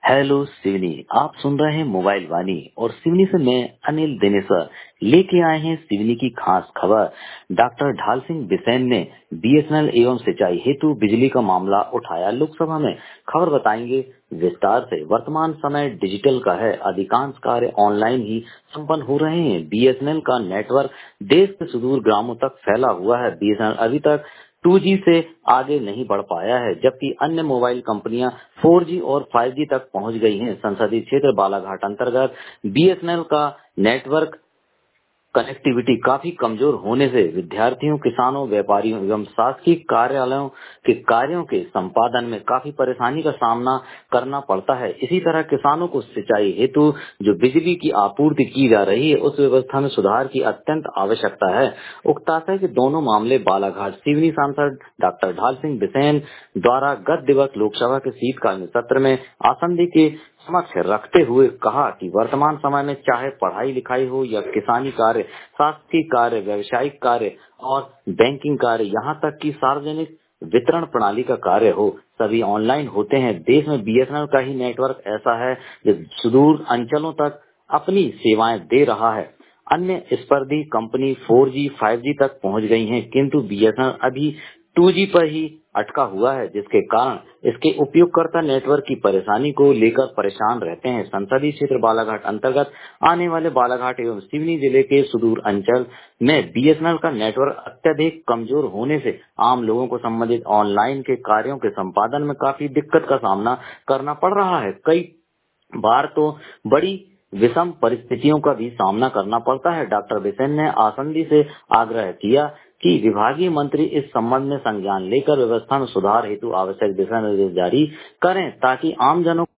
Hello Seoni. आप सुन रहे हैं मोबाइल वाणी और सिवनी से मैं अनिल दिनेसर लेके आए हैं सिवनी की खास खबर। डॉक्टर ढाल सिंह बिसेन ने बीएसएनएल एवं सिंचाई हेतु बिजली का मामला उठाया लोकसभा में। खबर बताएंगे विस्तार से। वर्तमान समय डिजिटल का है, अधिकांश कार्य ऑनलाइन ही संपन्न हो रहे हैं। बीएसएनएल का नेटवर्क देश के सुदूर ग्रामों तक फैला हुआ है। बीएसएनएल अभी तक 2G से आगे नहीं बढ़ पाया है, जबकि अन्य मोबाइल कंपनियां 4G और 5G तक पहुंच गई हैं। संसदीय क्षेत्र बालाघाट अंतर्गत बीएसएनएल का नेटवर्क कनेक्टिविटी काफी कमजोर होने से विद्यार्थियों, किसानों, व्यापारियों एवं शासकीय कार्यालयों के कार्यों के संपादन में काफी परेशानी का सामना करना पड़ता है। इसी तरह किसानों को सिंचाई हेतु जो बिजली की आपूर्ति की जा रही है, उस व्यवस्था में सुधार की अत्यंत आवश्यकता है। उक्त है कि दोनों मामले बालाघाट सिवनी सांसद डॉक्टर ढाल सिंह बिसेन द्वारा गत दिवस लोकसभा के शीतकालीन सत्र में आसंदी के समक्ष रखते हुए कहा कि वर्तमान समय में चाहे पढ़ाई लिखाई हो या किसानी कार्य, शासकीय कार्य, व्यावसायिक कार्य और बैंकिंग कार्य, यहाँ तक कि सार्वजनिक वितरण प्रणाली का कार्य हो, सभी ऑनलाइन होते हैं। देश में बीएसएनएल का ही नेटवर्क ऐसा है जो सुदूर अंचलों तक अपनी सेवाएं दे रहा है। अन्य स्पर्धी कंपनी 4G, 5G तक पहुंच गई हैं, किंतु बीएसएनएल अभी 2G पर ही अटका हुआ है, जिसके कारण इसके उपयोगकर्ता नेटवर्क की परेशानी को लेकर परेशान रहते हैं। संसदीय क्षेत्र बालाघाट अंतर्गत आने वाले बालाघाट एवं सिवनी जिले के सुदूर अंचल में बीएसएनएल का नेटवर्क अत्यधिक कमजोर होने से आम लोगों को संबंधित ऑनलाइन के कार्यों के संपादन में काफी दिक्कत का सामना करना पड़ रहा है। कई बार तो बड़ी विषम परिस्थितियों का भी सामना करना पड़ता है। डॉक्टर बिसेन ने आसंदी से आग्रह किया कि विभागीय मंत्री इस संबंध में संज्ञान लेकर व्यवस्था में सुधार हेतु आवश्यक दिशा निर्देश जारी करें, ताकि आमजनों